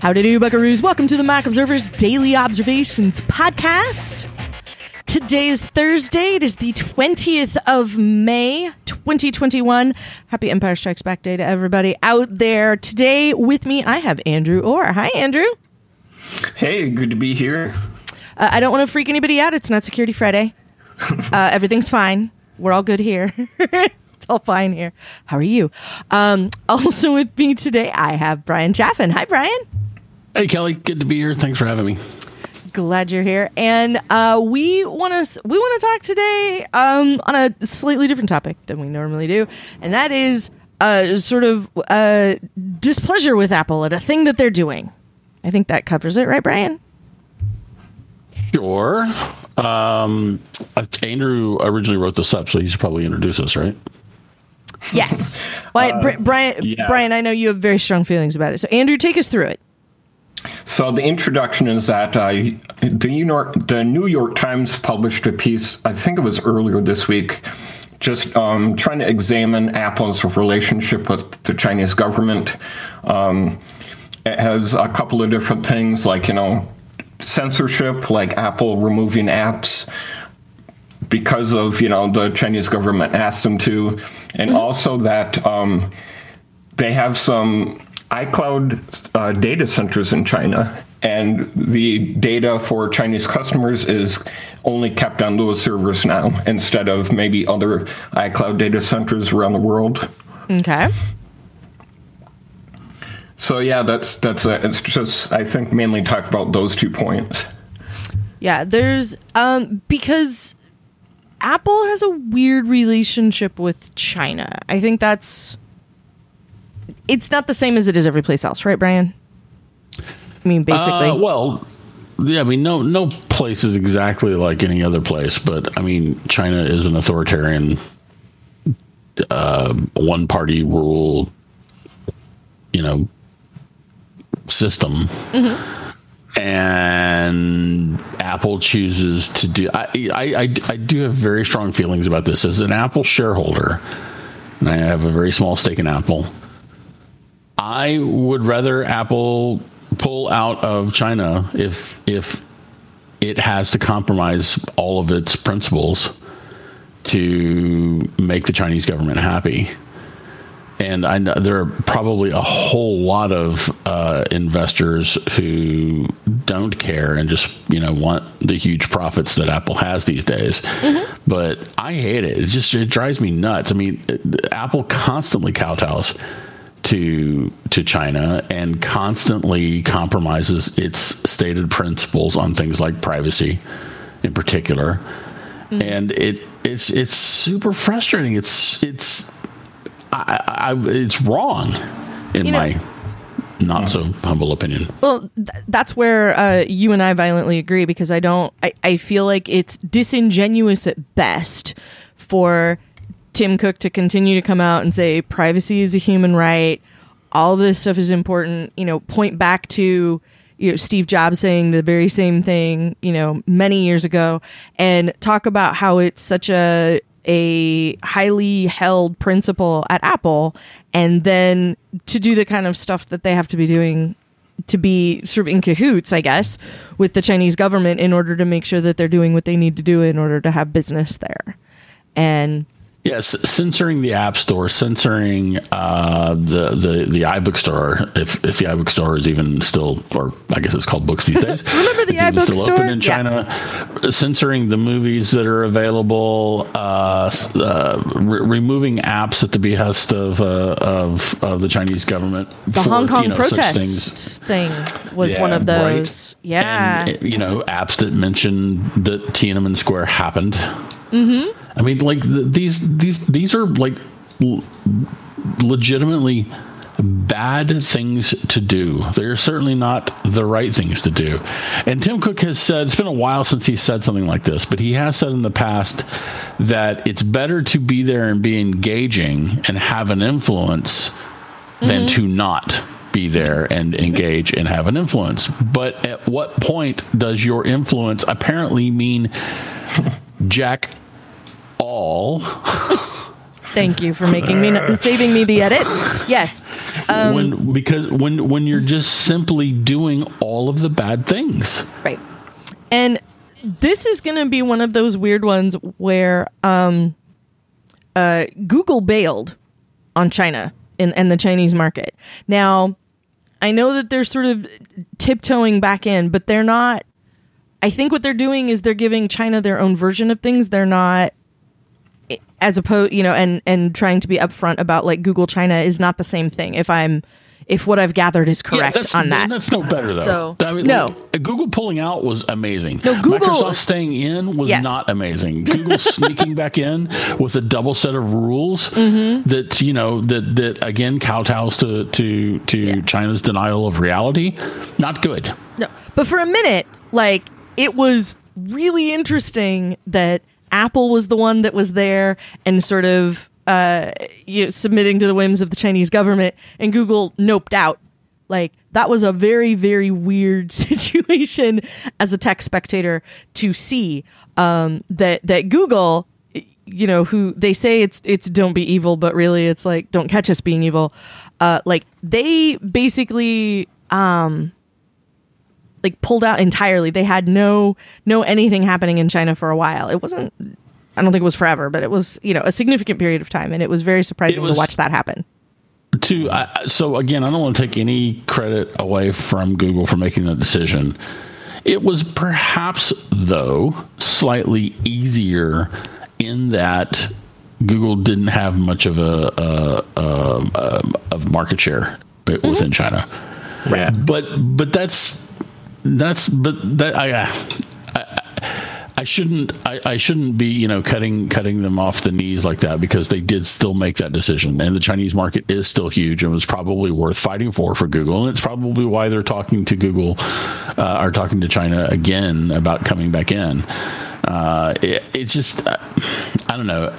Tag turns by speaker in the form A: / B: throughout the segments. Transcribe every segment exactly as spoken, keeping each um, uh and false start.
A: Howdy do, buckaroos. Welcome to the Mac Observer's Daily Observations podcast. Today is Thursday. It is the twentieth of May, twenty twenty-one. Happy Empire Strikes Back Day to everybody out there. Today with me, I have Andrew Orr. Hi, Andrew.
B: Hey, good to be here.
A: Uh, I don't want to freak anybody out. It's not Security Friday. Uh, everything's fine. We're all good here. It's all fine here. How are you? Um, also with me today, I have Brian Chaffin. Hi, Brian.
C: Hey, Kelly. Good to be here. Thanks for having me.
A: Glad you're here. And uh, we want to we want to talk today um, on a slightly different topic than we normally do, and that is uh, sort of uh, displeasure with Apple at a thing that they're doing. I think that covers it, right, Brian?
C: Sure. Um, Andrew originally wrote this up, so he should probably introduce us, right?
A: Yes. Well, uh, Br- Brian, yeah. Brian, I know you have very strong feelings about it. So, Andrew, take us through it.
B: So the introduction is that uh, the New York, the New York Times published a piece, I think it was earlier this week, just um, trying to examine Apple's relationship with the Chinese government. Um, it has a couple of different things, like, you know, censorship, like Apple removing apps because of, you know, the Chinese government asked them to, and mm-hmm. also that um, they have some iCloud uh, data centers in China, and the data for Chinese customers is only kept on those servers now instead of maybe other iCloud data centers around the world.
A: Okay.
B: So yeah, that's that's a, it's just I think mainly talk about those two points.
A: Yeah, there's um because Apple has a weird relationship with China. I think that's it's not the same as it is every place else, right, Brian? I mean, basically.
C: Uh, well, yeah, I mean, no, no place is exactly like any other place, but I mean, China is an authoritarian, uh, one-party rule, you know, system, mm-hmm. and Apple chooses to do. I, I, I, I do have very strong feelings about this as an Apple shareholder, and I have a very small stake in Apple. I would rather Apple pull out of China if if it has to compromise all of its principles to make the Chinese government happy. And I know there are probably a whole lot of uh, investors who don't care and just, you know, want the huge profits that Apple has these days. Mm-hmm. But I hate it. It just it drives me nuts. I mean, Apple constantly kowtows to to China and constantly compromises its stated principles on things like privacy in particular. Mm-hmm. And it it's it's super frustrating. It's it's I, I, it's wrong in you know, my not so humble opinion.
A: Well, th- that's where uh, you and I violently agree, because I don't I, I feel like it's disingenuous at best for Tim Cook to continue to come out and say privacy is a human right, all this stuff is important, you know, point back to, you know, Steve Jobs saying the very same thing, you know, many years ago, and talk about how it's such a a highly held principle at Apple, and then to do the kind of stuff that they have to be doing to be sort of in cahoots, I guess, with the Chinese government in order to make sure that they're doing what they need to do in order to have business there. And
C: yes, censoring the App Store, censoring uh, the, the the iBook Store, if if the iBook Store is even still, or I guess it's called Books these days.
A: Remember the iBook
C: still
A: Store?
C: Open in China, yeah. Censoring the movies that are available, uh, uh, re- removing apps at the behest of uh, of, of the Chinese government.
A: The
C: for,
A: Hong Kong
C: you know,
A: protest thing was
C: yeah,
A: one of those.
C: Right?
A: Yeah,
C: and, you know, apps that mention that Tiananmen Square happened.
A: Mm-hmm.
C: I mean, like th- these these these are like l- legitimately bad things to do. They're certainly not the right things to do. And Tim Cook has said, it's been a while since he said something like this, but he has said in the past that it's better to be there and be engaging and have an influence mm-hmm. than to not be there and engage and have an influence. But at what point does your influence apparently mean jack all?
A: Thank you for making me saving me the edit. Yes. Um,
C: when because when when you're just simply doing all of the bad things.
A: Right. And this is going to be one of those weird ones where um, uh, Google bailed on China in, and the Chinese market. Now, I know that they're sort of tiptoeing back in, but they're not. I think what they're doing is they're giving China their own version of things. They're not, as opposed, you know, and, and trying to be upfront about like Google China is not the same thing. If I'm, if what I've gathered is correct
C: yeah,
A: on that.
C: That's no better though.
A: So,
C: I mean,
A: no.
C: Like, Google pulling out was amazing.
A: No, Google,
C: Microsoft staying in was
A: yes.
C: not amazing. Google sneaking back in with a double set of rules
A: mm-hmm.
C: that, you know, that, that again kowtows to, to, to yeah. China's denial of reality. Not good.
A: No, but for a minute, like, it was really interesting that Apple was the one that was there and sort of uh, you know, submitting to the whims of the Chinese government, and Google noped out. Like, that was a very, very weird situation as a tech spectator to see um, that that Google, you know, who they say it's it's don't be evil, but really it's like don't catch us being evil. Uh, like they basically. Um, like pulled out entirely. They had no no anything happening in China for a while. It wasn't, I don't think it was forever, but it was, you know, a significant period of time, and it was very surprising was, to watch that happen.
C: To uh, so again, I don't want to take any credit away from Google for making that decision. It was perhaps though slightly easier in that Google didn't have much of a, a, a, a of market share within mm-hmm. China.
B: Yeah.
C: But but that's That's but that I, I I shouldn't I, I shouldn't be you know cutting cutting them off the knees like that, because they did still make that decision, and the Chinese market is still huge and was probably worth fighting for for Google, and it's probably why they're talking to Google uh, are talking to China again about coming back in. Uh, it, it's just uh, I don't know.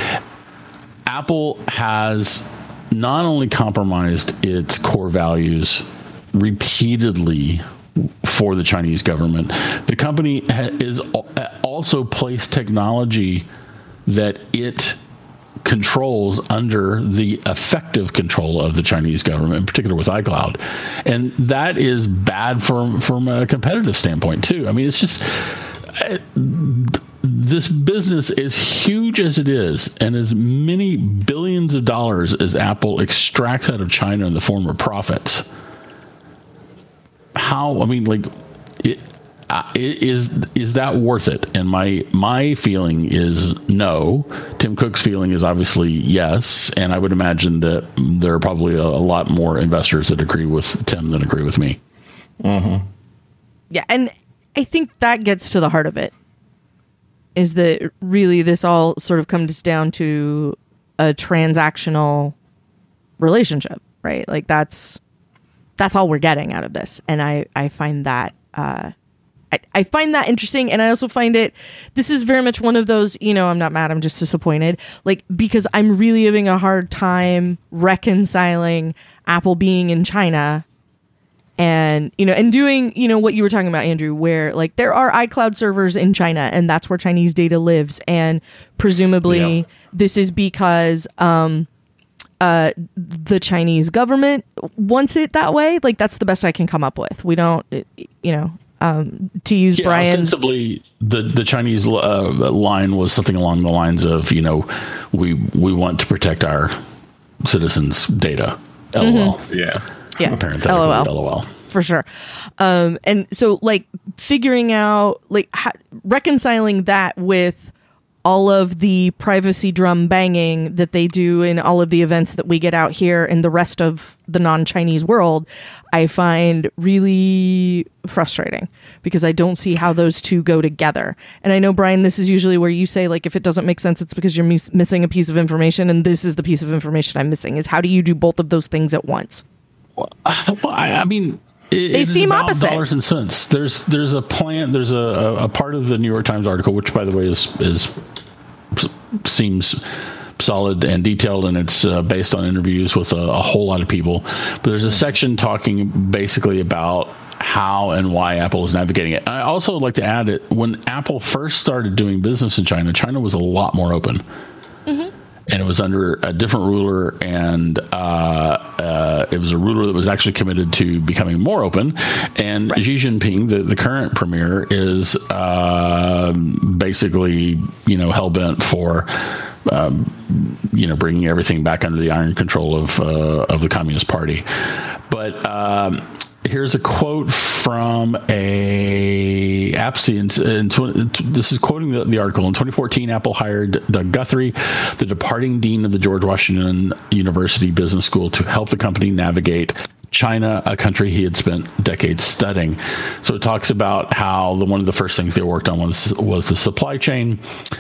C: Apple has not only compromised its core values repeatedly for the Chinese government, the company ha- is also placed technology that it controls under the effective control of the Chinese government, in particular with iCloud, and that is bad from from a competitive standpoint too. I mean, it's just uh, this business, as huge as it is, and as many billions of dollars as Apple extracts out of China in the form of profits. How I mean, like, it, uh, is is that worth it? And my my feeling is no. Tim Cook's feeling is obviously yes, and I would imagine that there are probably a, a lot more investors that agree with Tim than agree with me.
B: Mm-hmm.
A: Yeah, and I think that gets to the heart of it. Is that really this all sort of comes down to a transactional relationship, right? Like that's. That's all we're getting out of this. And I, I find that, uh, I, I find that interesting. And I also find it, this is very much one of those, you know, I'm not mad, I'm just disappointed. Like, because I'm really having a hard time reconciling Apple being in China and, you know, and doing, you know, what you were talking about, Andrew, where like there are iCloud servers in China and that's where Chinese data lives. And presumably yeah. this is because, um, Uh, the Chinese government wants it that way. Like that's the best I can come up with. We don't, you know, um, to use
C: yeah,
A: Brian's.
C: Ostensibly, the the Chinese uh, line was something along the lines of, you know, we we want to protect our citizens' data. L O L.
B: Mm-hmm. Yeah.
A: Yeah.
C: Parenthetically,
A: L O L.
C: L O L.
A: For sure. Um, and so, like, figuring out, like, ha- reconciling that with all of the privacy drum banging that they do in all of the events that we get out here in the rest of the non-Chinese world, I find really frustrating because I don't see how those two go together. And I know, Brian, this is usually where you say, like, if it doesn't make sense, it's because you're mis- missing a piece of information. And this is the piece of information I'm missing, is how do you do both of those things at once?
C: Well, I, I mean... It,
A: they
C: it
A: seem
C: about
A: opposite.
C: Dollars and cents. There's there's a plan. There's a, a part of the New York Times article, which by the way is is seems solid and detailed, and it's uh, based on interviews with a, a whole lot of people. But there's a section talking basically about how and why Apple is navigating it. And I also would like to add it when Apple first started doing business in China, China was a lot more open. Mm-hmm. and it was under a different ruler, and uh, uh, it was a ruler that was actually committed to becoming more open. And right. Xi Jinping, the, the current premier, is uh, basically, you know, hell-bent for, um, you know, bringing everything back under the iron control of uh, of the Communist Party. But um, here's a quote from a AppSy. And this is quoting the, the article. In twenty fourteen, Apple hired Doug Guthrie, the departing dean of the George Washington University Business School, to help the company navigate China, a country he had spent decades studying. So it talks about how the one of the first things they worked on was was the supply chain,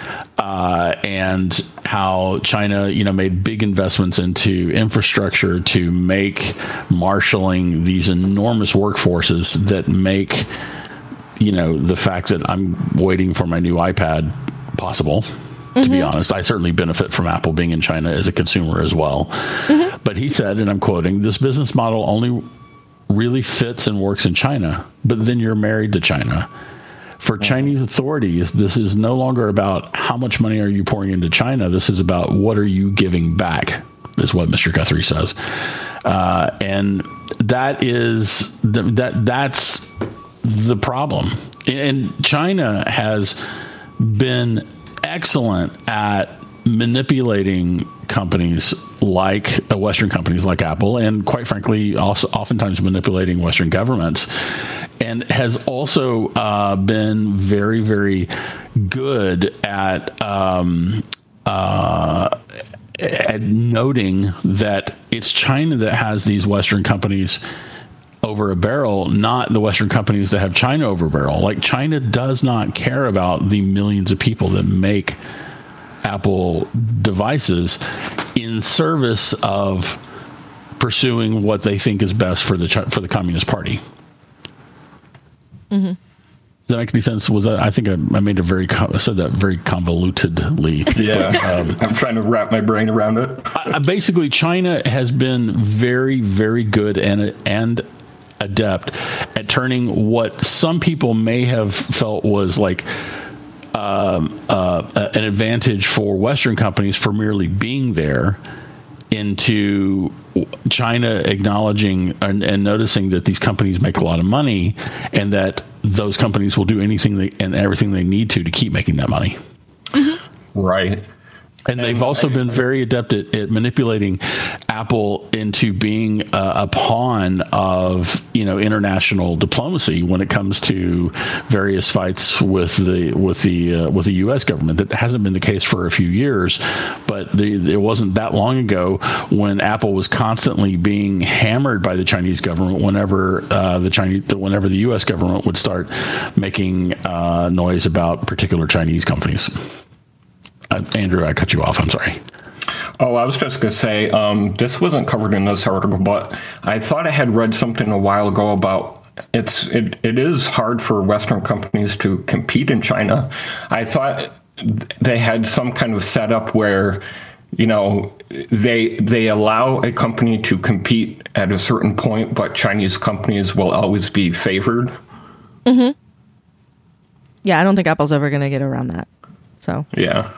C: uh, and how China, you know, made big investments into infrastructure to make marshaling these enormous workforces that make, you know, the fact that I'm waiting for my new iPad possible. To mm-hmm. be honest, I certainly benefit from Apple being in China as a consumer as well. Mm-hmm. But he said, and I'm quoting, "This business model only really fits and works in China, but then you're married to China. For mm-hmm. Chinese authorities, this is no longer about how much money are you pouring into China. This is about what are you giving back," is what Mister Guthrie says. Uh, and that is, the, that that's the problem. And China has been excellent at manipulating companies like uh, Western companies like Apple, and quite frankly, also oftentimes manipulating Western governments, and has also uh, been very, very good at um, uh, at noting that it's China that has these Western companies over a barrel, not the Western companies that have China over a barrel. Like, China does not care about the millions of people that make Apple devices in service of pursuing what they think is best for the for the Communist Party. Mm-hmm. Does that make any sense? Was that, I think I, I made a very I said that very convolutedly.
B: Yeah, but, um, I'm trying to wrap my brain around it.
C: I, basically, China has been very, very good and and adept at turning what some people may have felt was like um, uh, an advantage for Western companies for merely being there into China acknowledging and, and noticing that these companies make a lot of money, and that those companies will do anything they, and everything they need to to keep making that money.
B: Mm-hmm. Right.
C: And they've also been very adept at, at manipulating Apple into being uh, a pawn of, you know, international diplomacy when it comes to various fights with the with the uh, with the U S government. That hasn't been the case for a few years, but the, it wasn't that long ago when Apple was constantly being hammered by the Chinese government whenever uh, the Chinese whenever the U S government would start making uh, noise about particular Chinese companies. Uh, Andrew, I cut you off. I'm sorry.
B: Oh, I was just going to say, um, this wasn't covered in this article, but I thought I had read something a while ago about it's it, it is hard for Western companies to compete in China. I thought they had some kind of setup where, you know, they they allow a company to compete at a certain point, but Chinese companies will always be favored.
A: Mm-hmm. Yeah, I don't think Apple's ever going to get around that. So
B: yeah.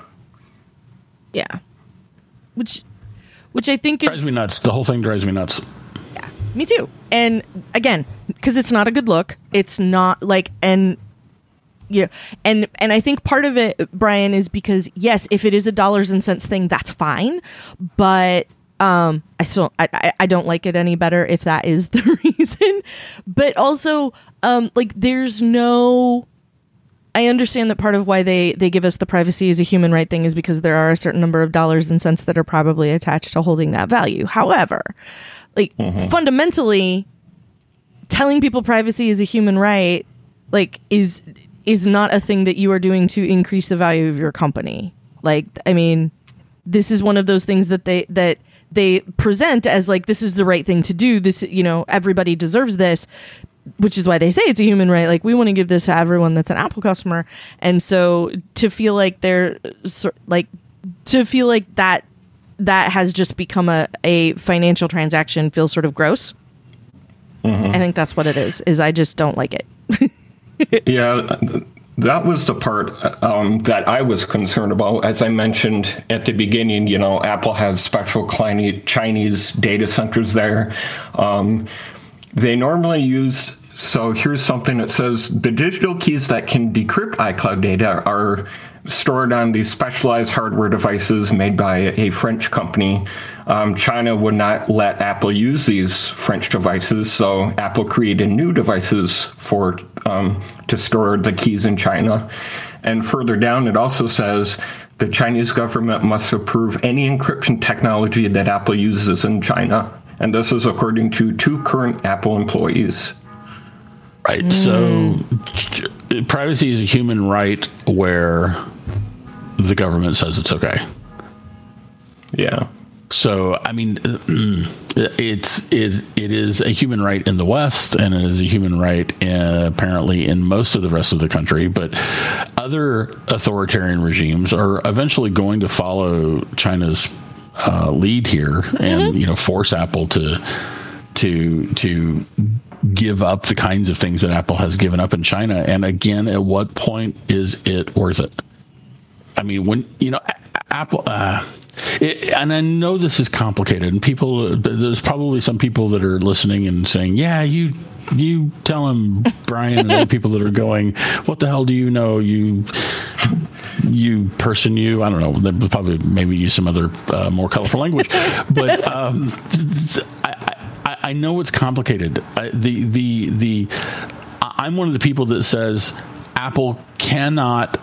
A: Yeah, which, which I think is
C: drives me nuts. The whole thing drives me nuts.
A: Yeah, me too. And again, because it's not a good look. It's not like, and yeah, and and I think part of it, Brian, is because yes, if it is a dollars and cents thing, that's fine. But um, I still I I don't like it any better if that is the reason. But also, um, like there's no. I understand that part of why they, they give us the privacy as a human right thing is because there are a certain number of dollars and cents that are probably attached to holding that value. However, like mm-hmm. fundamentally, telling people privacy is a human right, like is is not a thing that you are doing to increase the value of your company. Like, I mean, this is one of those things that they that they present as like this is the right thing to do. This, you know, everybody deserves this. Which is why they say it's a human right. Like, we want to give this to everyone that's an Apple customer. And so to feel like they're like, to feel like that, that has just become a, a financial transaction feels sort of gross. Mm-hmm. I think that's what it is, is I just don't like it.
B: Yeah. that was the part um, that I was concerned about. As I mentioned at the beginning, you know, Apple has special Chinese data centers there. Um, they normally use, so here's something that says the digital keys that can decrypt iCloud data are stored on these specialized hardware devices made by a French company. Um, China would not let Apple use these French devices, so Apple created new devices for um, to store the keys in China. And further down, it also says the Chinese government must approve any encryption technology that Apple uses in China. And this is according to two current Apple employees.
C: Right. Mm. So privacy is a human right where the government says it's okay.
B: Yeah.
C: So, I mean, it's it it is a human right in the West, and it is a human right in, apparently in most of the rest of the country. But other authoritarian regimes are eventually going to follow China's uh, lead here, mm-hmm. and you know, force Apple to to to give up the kinds of things that Apple has given up in China. And again, at what point is it worth it? I mean, when you know, Apple. Uh, It, and I know this is complicated, and people, there's probably some people that are listening and saying, yeah, you you tell him, Brian, and other people that are going, what the hell do you know, you you person, you, I don't know, they probably maybe use some other uh, more colorful language, but um, I, I, I know it's complicated. I, the the the I'm one of the people that says Apple cannot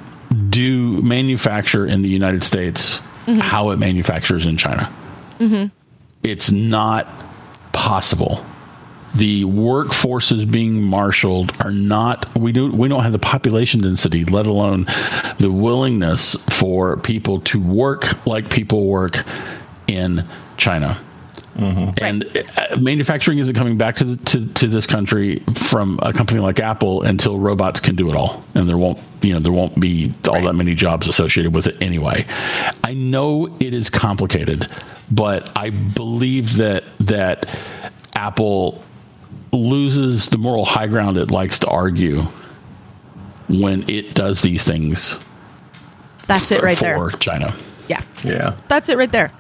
C: do manufacture in the United States Mm-hmm. how it manufactures in China. Mm-hmm. It's not possible. The workforces being marshaled are not, we do we don't have the population density, let alone the willingness for people to work like people work in China. Mm-hmm. And uh, manufacturing isn't coming back to, the, to to this country from a company like Apple until robots can do it all, and there won't you know there won't be all right. that many jobs associated with it anyway. I know it is complicated, but I believe that that Apple loses the moral high ground it likes to argue when it does these things.
A: That's it right
C: for
A: there.
C: For China.
A: Yeah.
B: Yeah.
A: That's it right there.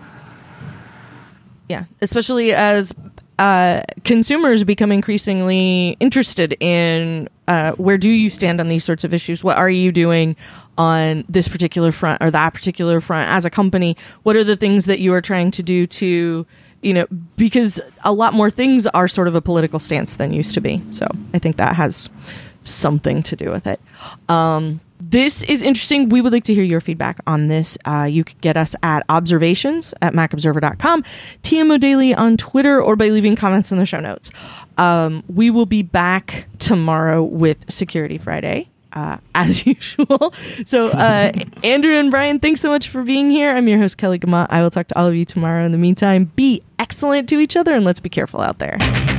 A: Yeah, especially as uh, consumers become increasingly interested in uh, where do you stand on these sorts of issues? What are you doing on this particular front or that particular front as a company? What are the things that you are trying to do to, you know, because a lot more things are sort of a political stance than used to be. So I think that has something to do with it. Um, This is interesting. We would like to hear your feedback on this. Uh, you could get us at observations at mac observer dot com, T M O Daily on Twitter, or by leaving comments in the show notes. Um, we will be back tomorrow with Security Friday, uh, as usual. So, uh, Andrew and Brian, thanks so much for being here. I'm your host, Kelly Gamma. I will talk to all of you tomorrow. In the meantime, be excellent to each other, and let's be careful out there.